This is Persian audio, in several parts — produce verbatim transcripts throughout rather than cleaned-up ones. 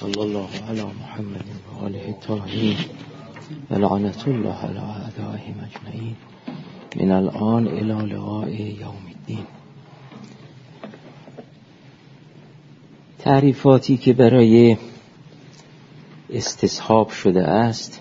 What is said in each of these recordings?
صلی الله علی محمد و آله الطاهرین و لعنت الله علی اعدائهم اجمعین من الان الی لقاء یوم الدین. تعریفاتی که برای استصحاب شده است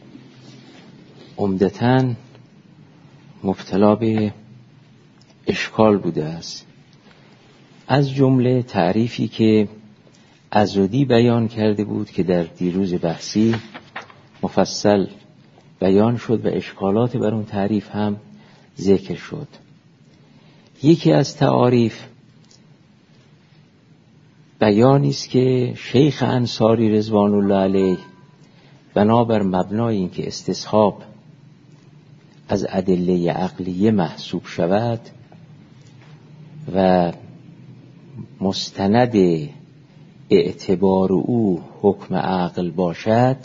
عمدتاً مبتلا به اشکال بوده است. از جمله تعریفی که عضدی بیان کرده بود که در دیروز بحثی مفصل بیان شد و اشکالات بر اون تعریف هم ذکر شد. یکی از تعاریف بیانی است که شیخ انصاری رضوان الله علیه بنابر مبنای این که استصحاب از ادله عقلیه محسوب شود و مستند اعتبار او حکم عقل باشد،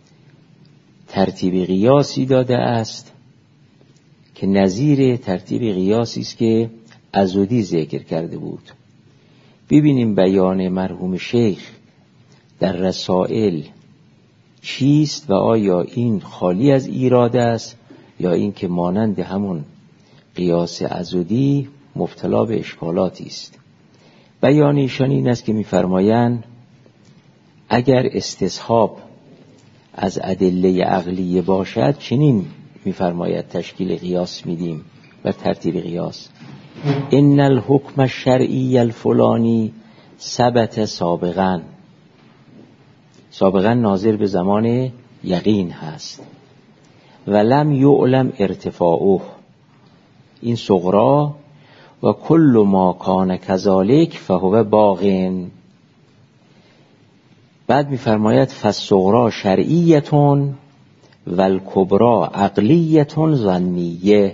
ترتیب قیاسی داده است که نظیر ترتیب قیاسی است که عضدی ذکر کرده بود. ببینیم بیان مرحوم شیخ در رسائل چیست و آیا این خالی از ایراد است یا این که مانند همون قیاس عضدی مبتلا به اشکالاتی است. بیان ایشان این است که می‌فرمایند اگر استصحاب از ادله عقلیه باشد چنین می‌فرماید تشکیل قیاس میدیم و ترتیب قیاس: ان الحکم الشرعی الفلانی ثبت سابقا. سابقا ناظر به زمان یقین هست. ولم یعلم ارتفاعه، این صغرا، و کل ما کان کذالک فهو باقین. بعد می‌فرماید فالصغرا شرعیتون و الکبرا عقلیتون ظنیه.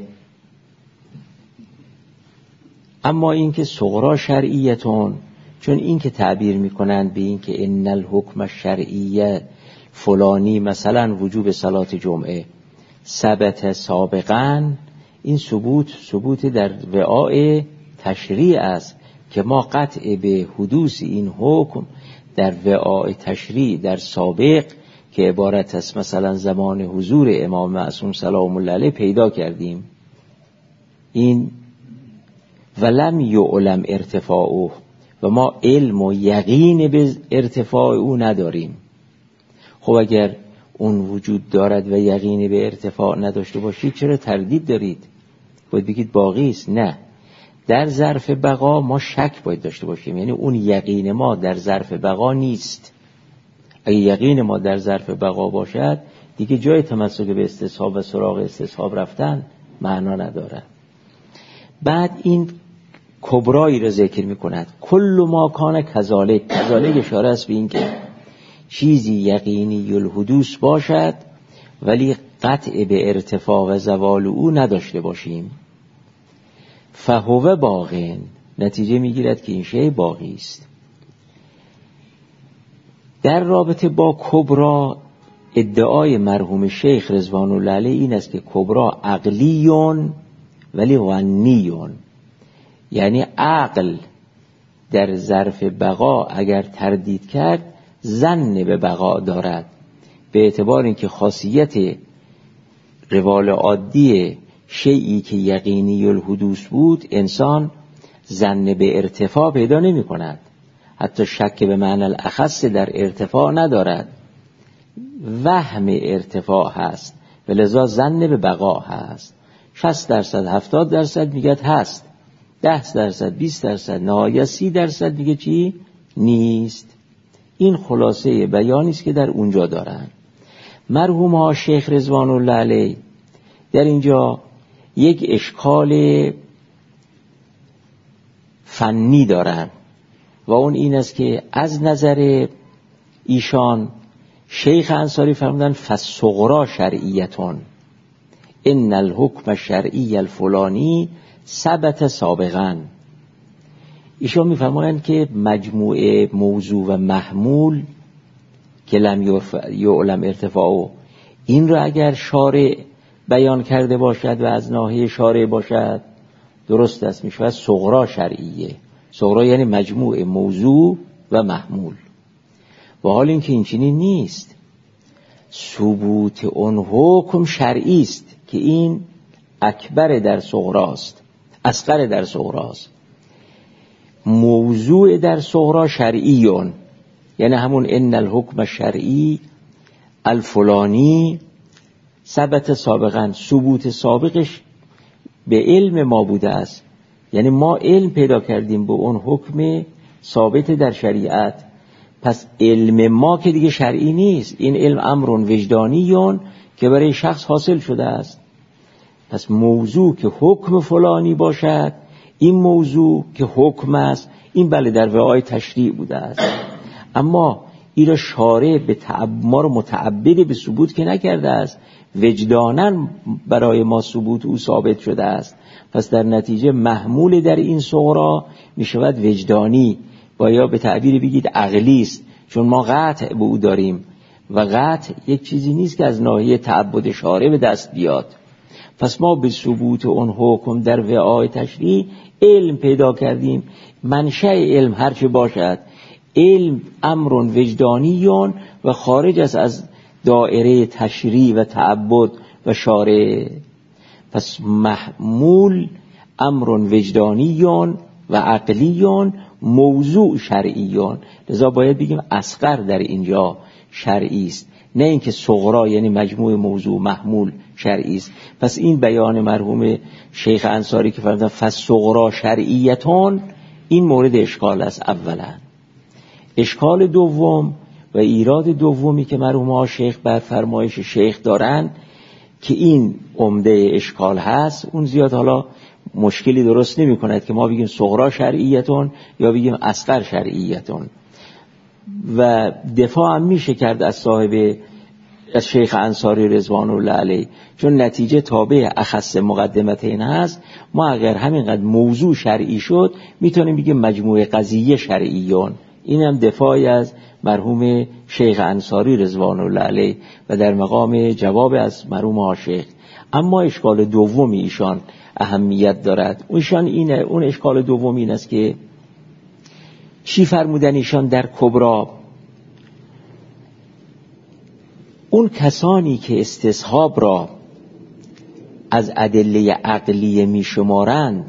اما این که صغرا شرعیتون، چون این که تعبیر می‌کنند به این که ان الحکم الشرعی فلانی مثلا وجوب صلات جمعه ثبت سابقا، این ثبوت ثبوت در وعاء تشریع است که ما قطع به حدوث این حکم در وعاء تشریع در سابق که عبارت است مثلا زمان حضور امام معصوم سلام الله علیه پیدا کردیم. این ولم یعلم ارتفاعه، و ما علم و یقین به ارتفاع او نداریم. خب اگر اون وجود دارد و یقین به ارتفاع نداشته باشید چرا تردید دارید؟ باید بگید باقی است. نه، در ظرف بقا ما شک باید داشته باشیم، یعنی اون یقین ما در ظرف بقا نیست. اگه یقین ما در ظرف بقا باشد دیگه جای تمسک به استصحاب و سراغ استصحاب رفتن معنا نداره. بعد این کبرایی را ذکر می کند: کل ما کان کذالک. کذالک اشاره است به این که چیزی یقینی الحدوث باشد ولی قطع به ارتفاع و زوال او نداشته باشیم. فهو باقین، نتیجه میگیرد که این شی باقی است. در رابطه با کبرا ادعای مرحوم شیخ رضوان الله علیه این است که کبرا عقلیون ولی ظنیون، یعنی عقل در ظرف بقا اگر تردید کرد ظن به بقا دارد، به اعتبار اینکه خاصیت روال عادی شیئی که یقینی الحدوث بود انسان ظن به ارتفاع پیدا نمی کند، حتی شک به معنی الاخص در ارتفاع ندارد، وهم ارتفاع هست و لذا ظن به بقا هست. شصت درصد هفتاد درصد میگه هست، ده درصد بیست درصد نهایت سی درصد دیگه چی نیست. این خلاصه بیانی است که در اونجا دارن مرحوم ها شیخ رضوان الله علیه. در اینجا یک اشکال فنی دارن و اون این است که از نظر ایشان شیخ انصاری فرمودن فالصغرا شرعیتون، ان الحکم الشرعی الفلانی ثبت سابقا. ایشان میفرمایند که مجموعه موضوع و محمول که لم یعلم ارتفاعه، این را اگر شارع بیان کرده باشد و از ناحیه شارع باشد درست است، میشود صغرا شرعیه. صغرا یعنی مجموعه موضوع و محمول. با حال اینکه این چنین نیست. ثبوت اون حکم شرعی است که این اکبر در صغراست، اصغر در صغراست. موضوع در صغرا شرعیون، یعنی همون ان الحکم الشرعی الفلانی ثبت سابقا، ثبوت سابقش به علم ما بوده است، یعنی ما علم پیدا کردیم به اون حکم ثابت در شریعت. پس علم ما که دیگه شرعی نیست، این علم امر وجدانیون که برای شخص حاصل شده است. پس موضوع که حکم فلانی باشد، این موضوع که حکم است، این بله در وعای تشریع بوده است، اما این را شارع به تعب ما رو متعبد به ثبوت که نکرده است، وجداناً برای ما ثبوت او ثابت شده است. پس در نتیجه محمول در این صغرا می شود وجدانی، و یا به تعبیر بگید عقلی است، چون ما قطع به او داریم و قطع یک چیزی نیست که از ناحیه تعبد شارع به دست بیاد. پس ما به ثبوت اون حکم در وعای تشریع علم پیدا کردیم. منشأ علم هرچه باشد، علم امر وجدانیون و خارج است از دائره تشریع و تعبد و شارع. پس محمول امر وجدانیون و عقلیون، موضوع شرعیون. لذا باید بگیم اصغر در اینجا شرعی است، نه اینکه صغرا یعنی مجموع موضوع محمول شرعی است. پس این بیان مرحوم شیخ انصاری که فرمودن فصغرا شرعیتون، این مورد اشکال است. اولا اشکال دوم و ایراد دومی که مرحوم ها شیخ بر فرمایش شیخ دارن که این عمده اشکال هست، اون زیاد حالا مشکلی درست نمی کند که ما بگیم صغرا شرعیتون یا بگیم اصغر شرعیتون. و دفاع هم میشه کرد از صاحب از شیخ انصاری رضوان الله علیه، چون نتیجه تابع اخص مقدمتین هست. ما اگر همینقدر موضوع شرعی شد میتونیم بگیم مجموعه قضیه شرعیون. این هم دفاعی از مرحوم شیخ انصاری رضوان الله علیه و در مقام جواب از مرحوم ها شیخ. اما اشکال دومی ایشان اهمیت دارد. ایشان اینه، اون اشکال دوم این است که چی فرمودن ایشان در کبرا؟ اون کسانی که استصحاب را از ادله عقلیه می شمارند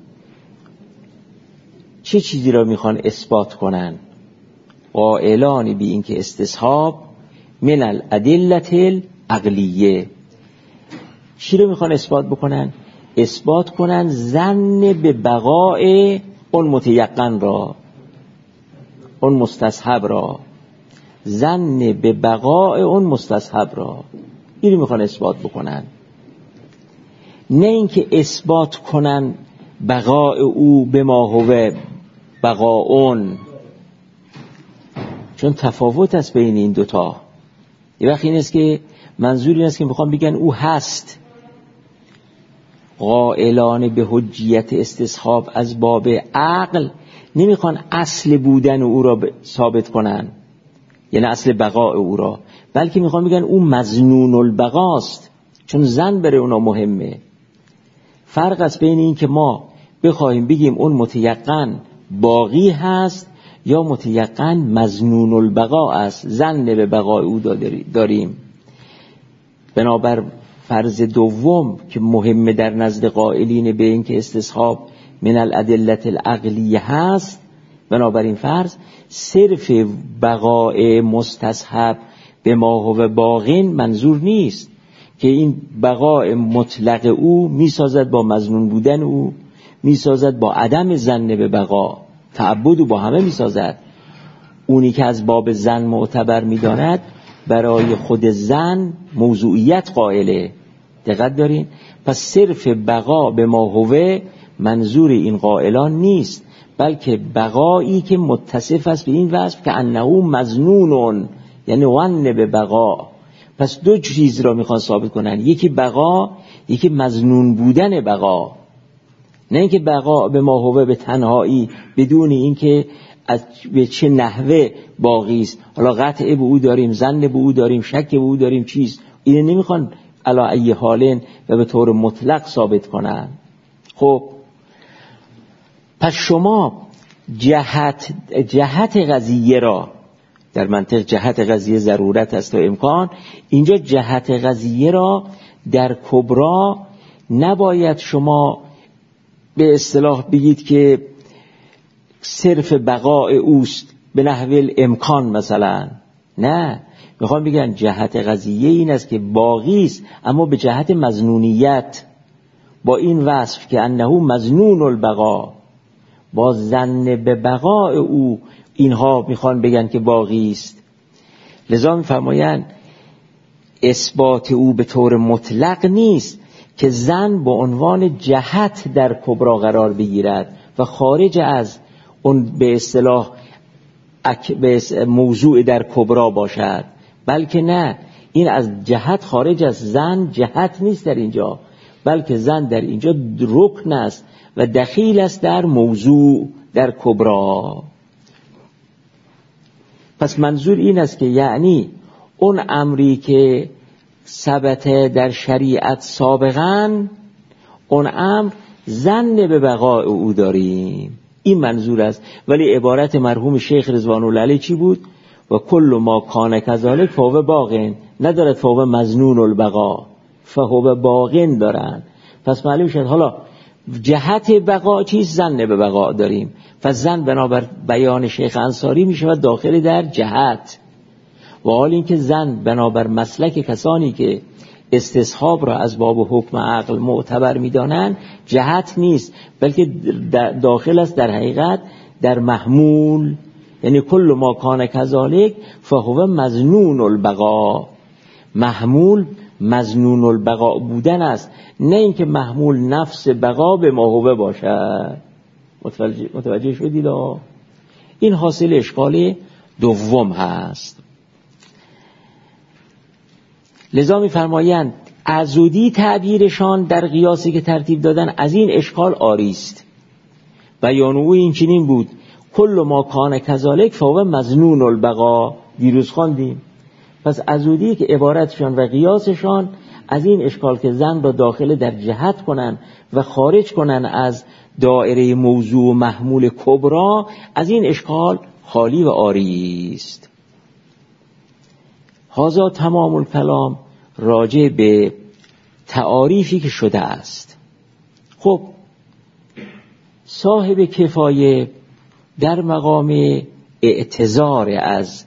چه چیزی را میخوان اثبات کنن؟ قائلان بی این که استصحاب من الادله العقلیه، چی رو میخوان اثبات بکنن؟ اثبات کنن ظن به بقای اون متیقن را، اون مستصحب را، ظن به بقای اون مستصحب را، این رو میخوان اثبات بکنن. نه اینکه اثبات کنن بقای او به ما هو بقاون، چون تفاوت است بین این دوتا. یه وقت این است که منظور این است که میخوان بگن او هست. قائلان به حجیت استصحاب از باب عقل نمیخوان اصل بودن او را ثابت کنن، یعنی اصل بقای او را، بلکه میخوان بگن او مظنون البقاست، چون ظن برای اونا مهمه. فرق است بین این که ما بخوایم بگیم اون متیقن باقی هست یا متیقن مظنون البقا است، ظن به بقای او داریم. بنابر فرض دوم که مهمه در نزد قائلین به این که استصحاب من الادله العقلیه هست، بنابراین فرض صرف بقای مستصحب به ما هو باقین منظور نیست که این بقای مطلق او میسازد با مظنون بودن او، میسازد با عدم ظن به بقا، تعبد او با همه میسازد. اونی که از باب ظن معتبر میداند برای خود ظن موضوعیت قائله. دقت دارین؟ پس صرف بقا به ما هو منظور این قائلان نیست، بلکه بقایی که متصف است به این وصف که انه مظنون، یعنی ون به بقا. پس دو چیز را میخوان ثابت کنن، یکی بقا، یکی مظنون بودن بقا. نه اینکه بقا به ما هو به تنهایی بدون اینکه از به چه نحوه باقی است، حالا قطع به او داریم، ظن به او داریم، شک به او داریم، چیز اینو نمیخوان علی ای حالن و به طور مطلق ثابت کنن. خب پس شما جهت جهت قضیه را در منطق جهت قضیه ضرورت است و امکان. اینجا جهت قضیه را در کبرا نباید شما به اصطلاح بگید که صرف بقاء اوست به نحو امکان مثلا، نه، میخوام بگن جهت قضیه این است که باقی است اما به جهت مظنونیت، با این وصف که انه مظنون البقا، با ظن به بقاء او اینها میخوان بگن که باقی است. لذا میفرمایند اثبات او به طور مطلق نیست که ظن به عنوان جهت در کبرا قرار بگیرد و خارج از اون به اصطلاح موضوع در کبرا باشد، بلکه نه، این از جهت خارج از ظن جهت نیست در اینجا، بلکه ظن در اینجا رکن است و دخیل است در موضوع در کبرا. پس منظور این است که یعنی اون امری که ثبت در شریعت سابقاً، اون امر ظن به بقاء او داریم، این منظور است. ولی عبارت مرحوم شیخ رضوان الله علیه چی بود؟ و کل ما کان کذالک فهو باقین، ندارد فهو مظنون البقا، فهو باقین دارن. پس معلوم شد حالا جهت بقا چیست؟ ظن به بقا داریم. پس ظن بنابر بیان شیخ انصاری می شود داخل در جهت، و حال اینکه ظن بنابر مسلک کسانی که استصحاب را از باب حکم عقل معتبر می دانند جهت نیست، بلکه داخل است در حقیقت در محمول، یعنی کل ما کان کذالک فهو مظنون البقا، محمول مظنون البقا بودن است، نه اینکه محمول نفس بقا به ما هو باشد. متوجه, متوجه شدید؟ این حاصل اشکال دوم هست. لذا می‌فرمایند عضدی تعبیرشان در قیاسی که ترتیب دادن از این اشکال عاری است. بیان او این چنین بود کل ما کان کذالک فهو مظنون البقا، دیروز خواندیم. پس عضدی که عبارتشان و قیاسشان از این اشکال که ظن را داخل در جهت کنن و خارج کنن از دایره موضوع و محمول کبرا، از این اشکال خالی و عاری است. هذا تمام الکلام راجع به تعاریفی که شده است. خب صاحب کفایه در مقام اعتذار از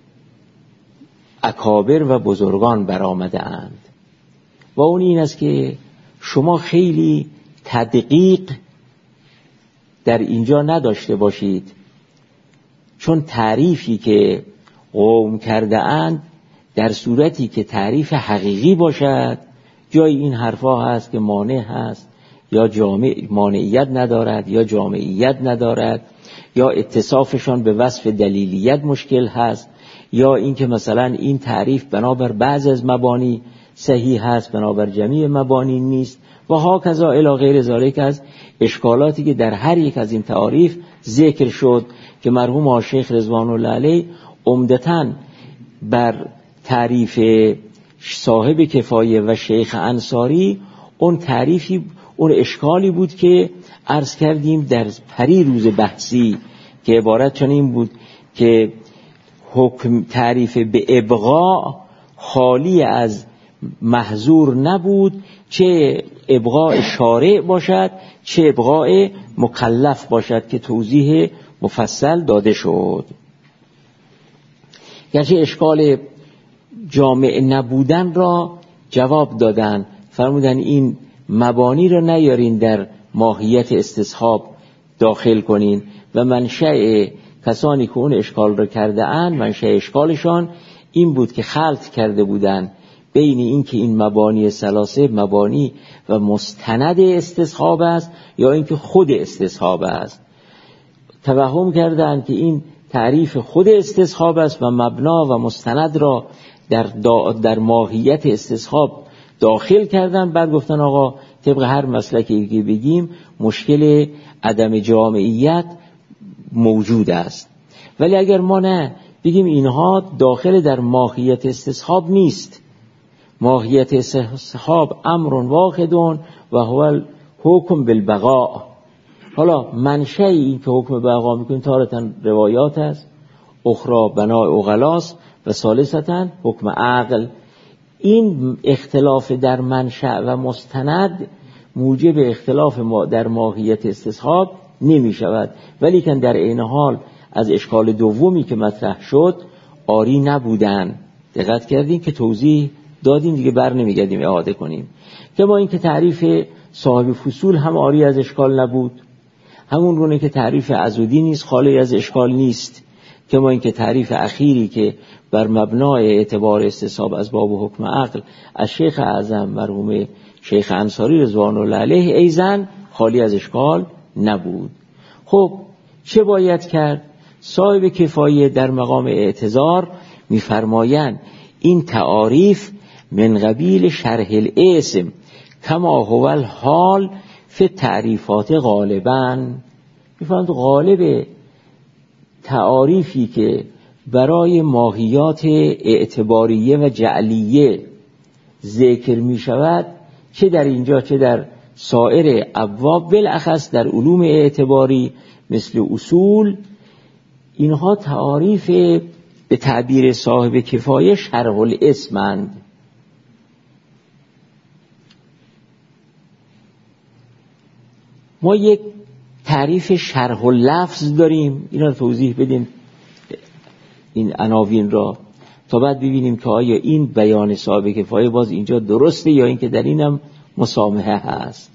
اکابر و بزرگان برآمده اند و اون این است که شما خیلی تدقیق در اینجا نداشته باشید، چون تعریفی که قوم کرده اند در صورتی که تعریف حقیقی باشد جای این حرفا هست که مانع هست یا جامع مانعیت ندارد یا جامعیت ندارد، یا اتصافشان به وصف دلیلیت مشکل هست، یا اینکه مثلا این تعریف بنابر بعض از مبانی صحیح هست بنابر جمیع مبانی نیست و ها کذا الی غیر ذالک از اشکالاتی که در هر یک از این تعاریف ذکر شد که مرحوم شیخ رضوان الله علیه عمدتاً بر تعریف صاحب کفایه و شیخ انصاری اون تعریفی اون اشکالی بود که عرض کردیم در پری روز بحثی که عبارت چنین بود که حکم تعریف به ابقاء خالی از محظور نبود، چه ابقاء شارع باشد چه ابقاء مکلف باشد که توضیح مفصل داده شد. گرچه اشکال جامع نبودن را جواب دادن، فرمودن این مبانی را نیارین در ماهیت استصحاب داخل کنین و منشأ کسانی که اون اشکال را کرده اند، منشأ اشکالشان این بود که خلط کرده بودن بین این که این مبانی ثلاثه مبانی و مستند استصحاب است یا اینکه خود استصحاب است. توهم کردند که این تعریف خود استصحاب است و مبنا و مستند را در, در ماهیت استصحاب داخل کردن. بعد گفتن آقا طبق هر مسلکی که بگیم مشکل عدم جامعیت موجود است، ولی اگر ما نه بگیم اینها داخل در ماهیت استصحاب نیست، ماهیت استصحاب امر واحد و هو حکم بالبقاء. حالا منشأ این که حکم بقا میکنیم تارتاً روایات است، اخرى بناء عقلاست و ثالثتا حکم عقل. این اختلاف در منشأ و مستند موجب اختلاف ما در ماهیت استصحاب نمی شود، ولی که در عین حال از اشکال دومی که مطرح شد آری نبودن. دقت کردیم که توضیح دادیم، دیگه بر نمیگردیم اعاده کنیم. که ما این که تعریف صاحب فصول هم آری از اشکال نبود، همون گونه که تعریف عضدی نیست خالی از اشکال نیست. که ما این که تعریف اخیری که بر مبنای اعتبار استصحاب از باب حکم عقل از شیخ اعظم مرحوم شیخ انصاری رضوان الله علیه ایزن خالی از اشکال نبود. خب چه باید کرد؟ صاحب کفایه در مقام اعتذار می‌فرمایند این تعاریف من قبیل شرح الاسم کما هو الحال فی تعریفات غالباً. می‌فرمایند غالب تعاریفی که برای ماهیات اعتباریه و جعلیه ذکر می شود، چه در اینجا چه در سایر ابواب، بالاخص در علوم اعتباری مثل اصول، اینها تعاریف به تعبیر صاحب کفایه شرح الاسمند. ما یک تعریف شرح اللفظ داریم، اینا رو توضیح بدیم این عناوین را تا بعد ببینیم که آیا این بیان صاحب کفایه باز اینجا درسته یا این که در اینم مسامحه هست.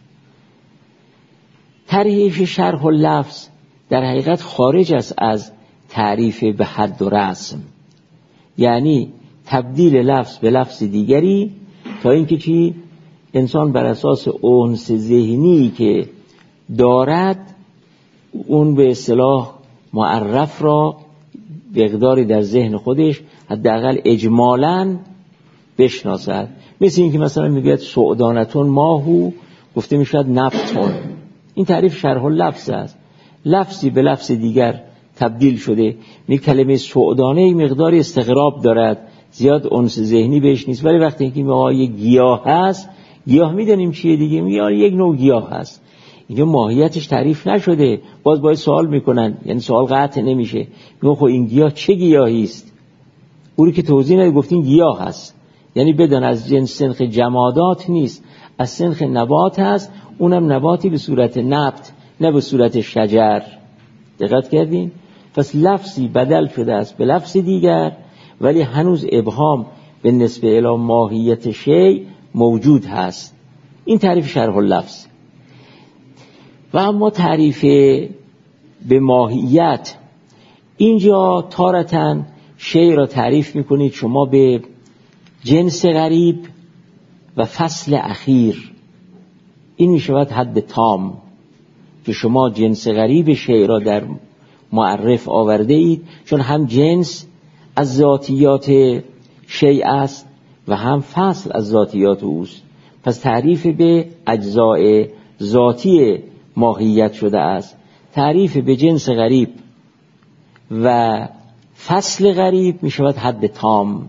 تعریف شرح اللفظ در حقیقت خارج است از تعریف به حد و رسم، یعنی تبدیل لفظ به لفظ دیگری تا اینکه چی انسان بر اساس اونس ذهنی که دارد اون به اصطلاح معرف را مقداری در ذهن خودش حداقل اجمالاً بشناسد. مثل این که مثلا میگوید سعدانتون ماهو، گفته میشود نفتون. این تعریف شرح اللفظ است، لفظی به لفظ دیگر تبدیل شده. این کلمه سعدانه مقداری استغراب دارد، زیاد انس ذهنی بهش نیست، ولی وقتی که ما یک گیاه هست، گیاه میدونیم چیه دیگه، میگه یک نوع گیاه هست، اینجا ماهیتش تعریف نشده، باز باید سوال میکنن، یعنی سوال قطع نمیشه، میگن خب این گیاه چه گیاهی است؟ اونی که توضیح نده گفتین گیاه هست، یعنی بدان از جنس سنخ جمادات نیست، از سنخ نبات هست، اونم نباتی به صورت نبت نه به صورت شجر. دقت کردین؟ پس لفظی بدل شده است به لفظ دیگر، ولی هنوز ابهام به نسبه الی ماهیت شیء موجود هست. این تعریف شرح اللفظ. و اما تعریف به ماهیت، اینجا تارتن شیء را تعریف میکنید شما به جنس غریب و فصل اخیر. این میشود حد تام که شما جنس غریب شیء را در معرف آورده اید، چون هم جنس از ذاتیات شیء است و هم فصل از ذاتیات اوست. پس تعریف به اجزاء ذاتی ماهیت شده است. تعریف به جنس غریب و فصل غریب می شود حد تام.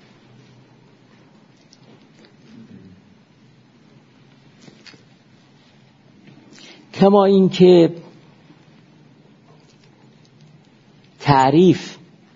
کما این که تعریف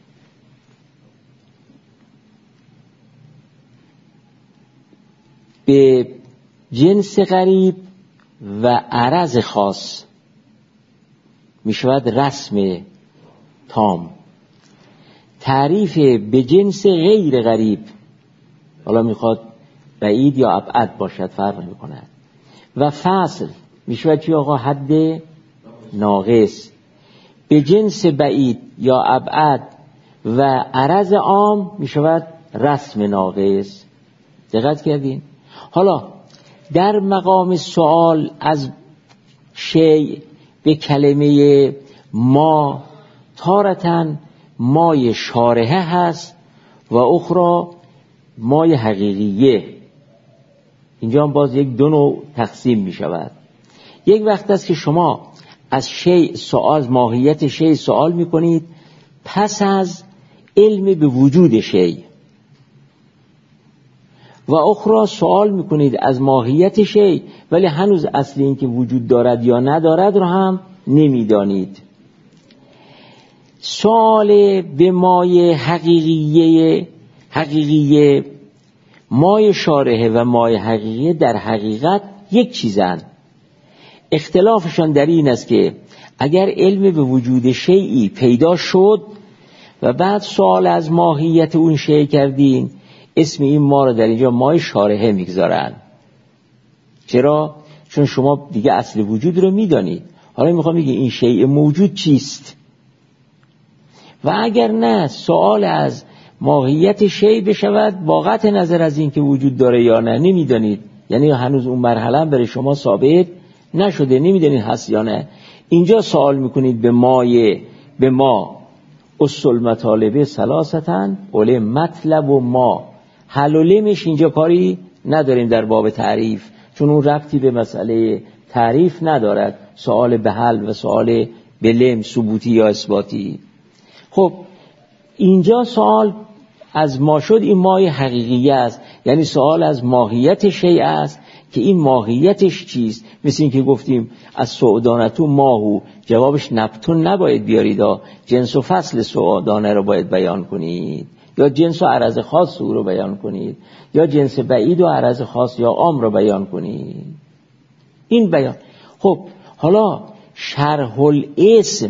به جنس غریب و عرض خاص می شود رسم تام. تعریف به جنس غیر غریب، حالا میخواد بعید یا ابعد باشد فرق نمی کند، و فصل می شود چی آقا؟ حد ناقص. به جنس بعید یا ابعد و عرض عام می شود رسم ناقص. دقت کردین؟ حالا در مقام سوال از شیء به کلمه ما، تارتن مای شارحه هست و اخرى مای حقیقیه. اینجا هم باز یک دو نوع تقسیم می شود. یک وقت است که شما از شیء سوال، ماهیت شیء سوال می کنید پس از علم به وجود شیء، و اخرى سوال میکنید از ماهیت شیء ولی هنوز اصل این که وجود دارد یا ندارد رو هم نمیدانید. سوال به مای حقیقیه حقیقیه مای شارحه و مای حقیقیه در حقیقت یک چیزن. اختلافشان در این است که اگر علم به وجود شیئی پیدا شد و بعد سوال از ماهیت اون شیء کردین، اسم این ما رو در اینجا مای شارحه میگذارن. چرا؟ چون شما دیگه اصل وجود رو میدانید. حالا میخوام بگم این شیء موجود چیست. و اگر نه سوال از ماهیت شیء بشود با قطع نظر از این که وجود داره یا نه نمیدانید، یعنی هنوز اون مرحله هم برای شما ثابت نشده، نمیدانید هست یا نه. اینجا سوال میکنید به مای به ما اصل مطالبه ثلاثتن اول مطلب و ما. حل و لمش اینجا کاری نداریم در باب تعریف، چون اون ربطی به مسئله تعریف ندارد. سوال به حل و سوال به لم ثبوتی یا اثباتی. خب اینجا سوال از ما شد، این مای حقیقی است، یعنی سوال از ماهیت شیء است که این ماهیتش چیست. مثل این که گفتیم از سعودانتو ماهو، جوابش نبتون نباید بیارید، جنس و فصل سعودانه رو باید بیان کنید، یا جنس و عرض خاص او رو بیان کنید، یا جنس بعید و عرض خاص یا عام رو بیان کنید. این بیان. خب حالا شرح الاسم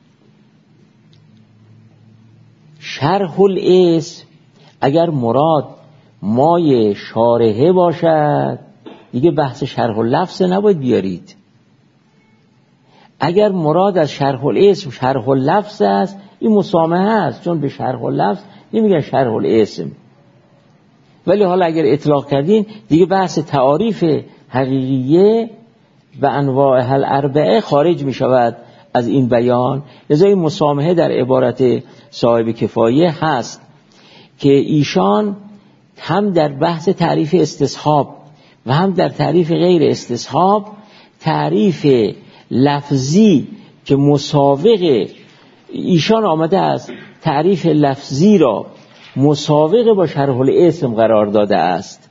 شرح الاسم اگر مراد مای شارحه باشد دیگه بحث شرح اللفظ نباید بیارید. اگر مراد از شرح الاسم شرح اللفظ است، این مسامحه است، چون به شرح اللفظ نمیگن شرح الاسم. ولی حالا اگر اطلاق کردین دیگه بحث تعاریف حقیقیه و انواع الاربعه خارج می شود از این بیان. لذا این مسامحه در عبارت صاحب کفایه هست که ایشان هم در بحث تعریف استصحاب و هم در تعریف غیر استصحاب تعریف لفظی که مساوق ایشان آمده است، تعریف لفظی را مساوق با شرح الاسم قرار داده است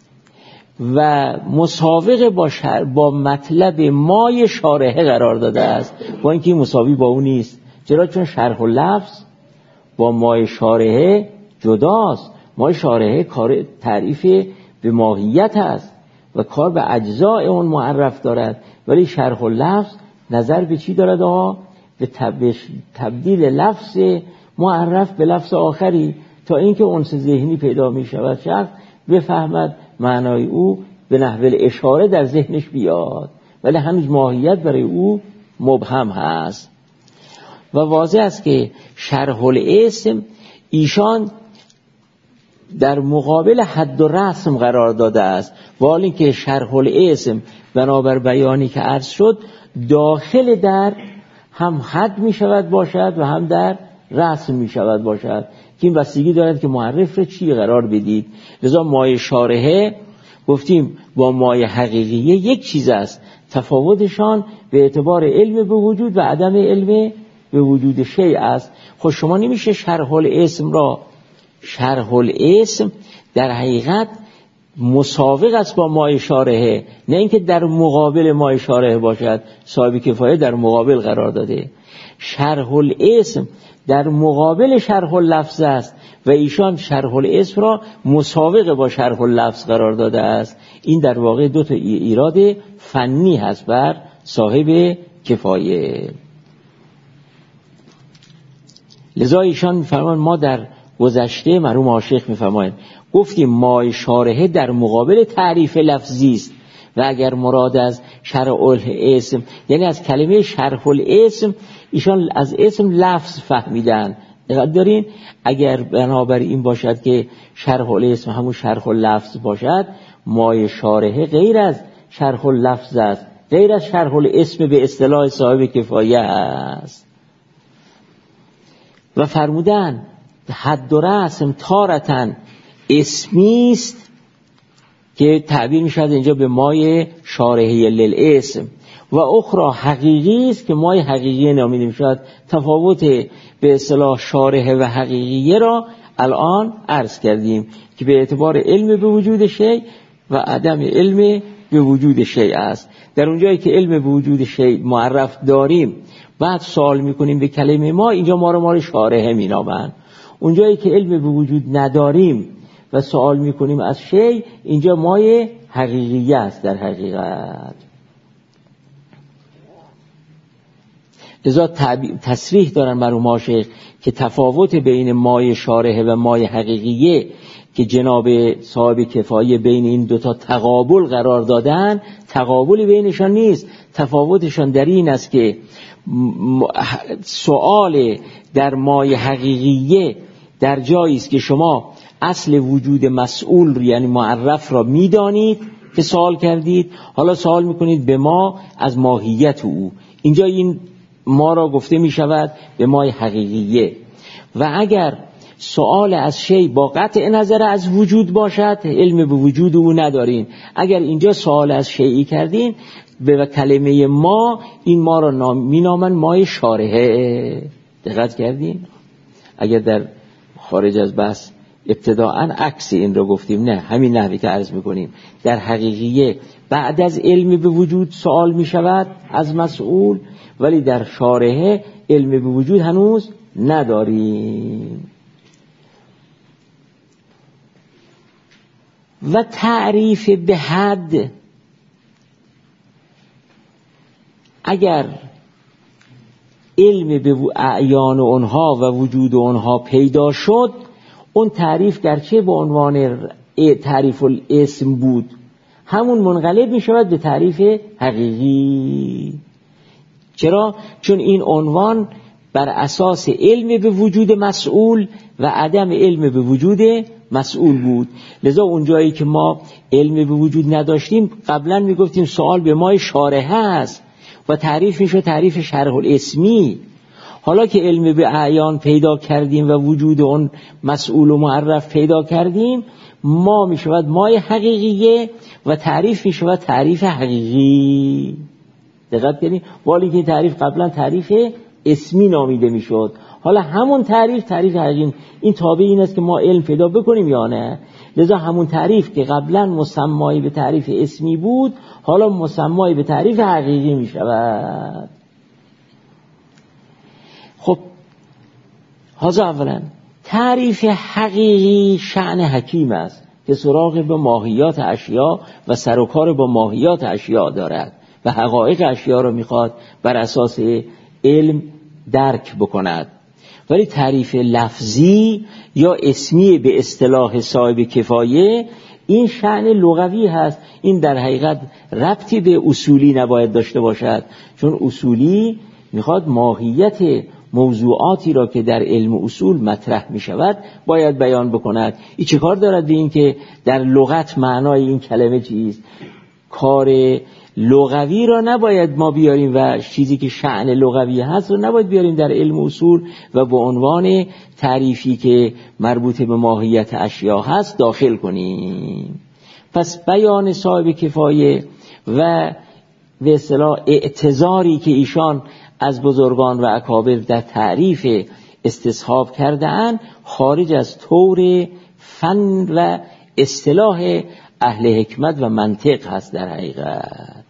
و مساوق با, شر... با مطلب مای شارحه قرار داده است، با اینکه مساوی با اون نیست. چرا؟ چون شرح اللفظ با مای شارحه جداست. مای شارحه کار تعریف به ماهیت است و کار به اجزاء اون معرف دارد، ولی شرح اللفظ نظر به چی دارد؟ آقا به تبدیل لفظ معرف به لفظ آخری، تا اینکه انس ذهنی پیدا می شود، شخص بفهمد معنای او به نحو اشاره در ذهنش بیاد، ولی هنوز ماهیت برای او مبهم هست. و واضح است که شرح الاسم ایشان در مقابل حد و رسم قرار داده است، ولی که شرح الاسم بنابر بیانی که عرض شد داخل در هم حد می شود باشد و هم در رسم می شود باشد، که این بستگی دارد که معرف را چی قرار بدید. لذا مای شارحه گفتیم با مای حقیقیه یک چیز است، تفاوتشان به اعتبار علم به وجود و عدم علم به وجود شیء است. خب شما نمیشه شرح الاسم را شرح الاسم در حقیقت مساوق است با مای شارحه، نه اینکه در مقابل مای شارحه باشد. صاحب کفایه در مقابل قرار داده. شرح الاسم در مقابل شرح اللفظ است و ایشان شرح الاسم را مساوق با شرح اللفظ قرار داده است. این در واقع دو تا ایراد فنی هست بر صاحب کفایه. لذا ایشان می‌فرمایند ما در گذشته مرحوم عاشق می‌فرمایند گفتیم مای شارحه در مقابل تعریف لفظی است و اگر مراد از شرح الاسم یعنی از کلمه شرح الاسم ایشان از اسم لفظ فهمیدن. دقت دارین؟ اگر بنابر این باشد که شرح الاسم همون شرح اللفظ باشد، مای شارحه غیر از شرح اللفظ است، غیر از شرح الاسم به اصطلاح صاحب کفایه است. و فرمودن حد و رسم تارتن اسمی است که تعبیر می شود اینجا به مای شارحه للاسم، و اخرى حقیقی است که مای حقیقی نامیده می شود. تفاوت به اصطلاح شارحه و حقیقیه را الان عرض کردیم که به اعتبار علم به وجود شیء و عدم علم به وجود شیء است. در اونجایی که علم به وجود شیء معرف داریم بعد سوال میکنیم به کلمه ما، اینجا ما رو ما رو شارحه مینامن. اونجایی که علم به وجود نداریم و سوال میکنیم از شیء، اینجا مایه حقیقیه است. در حقیقت لذا تصریح دارن مرحوم شیخ که تفاوت بین مایه شارحه و مایه حقیقیه که جناب صاحب کفایه بین این دوتا تقابل قرار دادن، تقابلی بینشان نیست. تفاوتشان در این است که سوال در مایه حقیقیه در جایی است که شما اصل وجود مسئول یعنی معرف را میدانید که سوال کردید، حالا سوال میکنید به ما از ماهیت او. اینجا این ما را گفته میشود به مایه حقیقیه. و اگر سوال از شی با قطع نظر از وجود باشد، علم به وجود او ندارین. اگر اینجا سوال از شیئی کردین به کلمه ما، این ما را نام مینامن مایه شارحه. دقت کردین؟ اگر در خارج از بحث ابتداءً عکس این رو گفتیم، نه همین نحوی که عرض میکنیم. در حقیقیه بعد از علم به وجود سوال میشود از مسئول، ولی در شارحه علم به وجود هنوز نداریم. و تعریف به حد، اگر علم به اعیان اونها و وجود اونها پیدا شد، اون تعریف گرچه به عنوان تعریف الاسم بود، همون منقلب می شود به تعریف حقیقی. چرا؟ چون این عنوان بر اساس علم به وجود مسئول و عدم علم به وجود مسئول بود. لذا اونجایی که ما علم به وجود نداشتیم، قبلا می گفتیم سوال به ما شارحه است و تعریف می شد تعریف شرح الاسمی. حالا که علم به اعیان پیدا کردیم و وجود اون مسئول و معرف پیدا کردیم، ما می شود مای حقیقیه و تعریف می شود تعریف حقیقی. دقت کنید، ولی که تعریف قبلا تعریف اسمی نامیده می شد، حالا همون تعریف تعریف حقیقی. این تابع این است که ما علم پیدا بکنیم یا نه. لذا همون تعریف که قبلا مسمایی به تعریف اسمی بود، حالا مسمایی به تعریف حقیقی می شود. خب حاضر اولا تعریف حقیقی شأن حکیم است که سراغ به ماهیات اشیا و سر و کار با ماهیات اشیا دارد و حقایق اشیا را میخواد بر اساس علم درک بکند. ولی تعریف لفظی یا اسمی به اصطلاح صاحب کفایه، این شأن لغوی هست. این در حقیقت ربطی به اصولی نباید داشته باشد، چون اصولی میخواد ماهیت موضوعاتی را که در علم اصول مطرح می شود باید بیان بکند. این چه کار دارد به این که در لغت معنای این کلمه چیست؟ کار لغوی را نباید ما بیاریم و چیزی که شأن لغوی هست رو نباید بیاریم در علم اصول و به عنوان تعریفی که مربوط به ماهیت اشیا هست داخل کنیم. پس بیان صاحب کفایه و به اصطلاح اعتذاری که ایشان از بزرگان و اکابر در تعریف استصحاب کرده‌اند خارج از طور فن و اصطلاح اهل حکمت و منطق هست. در حقیقت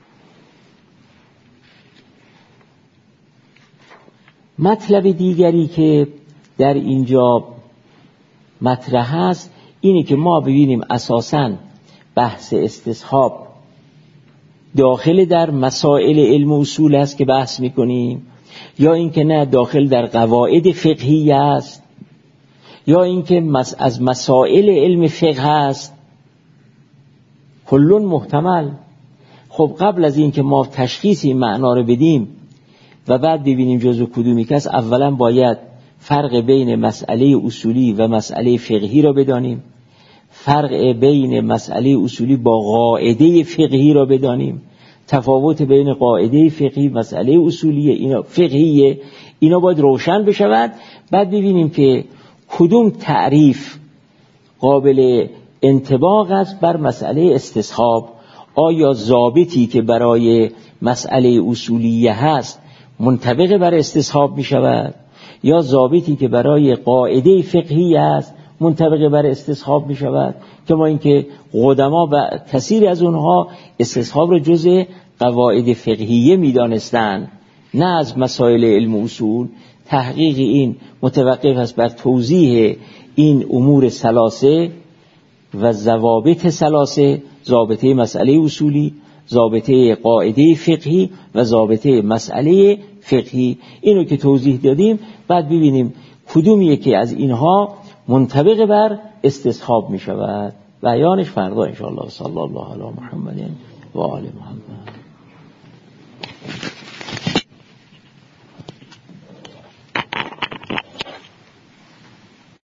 مطلب دیگری که در اینجا مطرح است اینه که ما ببینیم اساساً بحث استصحاب داخل در مسائل علم اصول است که بحث میکنیم، یا اینکه نه داخل در قواعد فقهی است، یا اینکه از مسائل علم فقه است. کلون محتمل. خب قبل از این که ما تشخیص این معنا رو بدیم و بعد ببینیم جزو کدومی کس، اولا باید فرق بین مسئله اصولی و مسئله فقهی را بدانیم، فرق بین مسئله اصولی با قاعده فقهی را بدانیم، تفاوت بین قاعده فقهی مسئله اصولیه اینا فقهیه، اینا باید روشن بشود. بعد ببینیم که کدوم تعریف قابل انطباق است بر مسئله استصحاب. آیا ضابطی که برای مسئله اصولیه هست منطبق بر استصحاب می شود، یا ضابطی که برای قاعده فقهی است منطبق بر استصحاب می شود، که ما اینکه قدما و کثیری از اونها استصحاب را جزء قواعد فقهیه می دانستند، نه از مسائل علم و اصول. تحقیق این متوقف است بر توضیح این امور ثلاثه و ضوابط ثلاثه، ضابطه مسئله اصولی، ضابطه قاعده فقهی و ضابطه مسئله فقهی. اینو که توضیح دادیم، بعد ببینیم کدوم یکی از اینها منطبق بر استصحاب می شود. بیانش فردا انشاءالله. صلی الله علی محمد و آل محمد.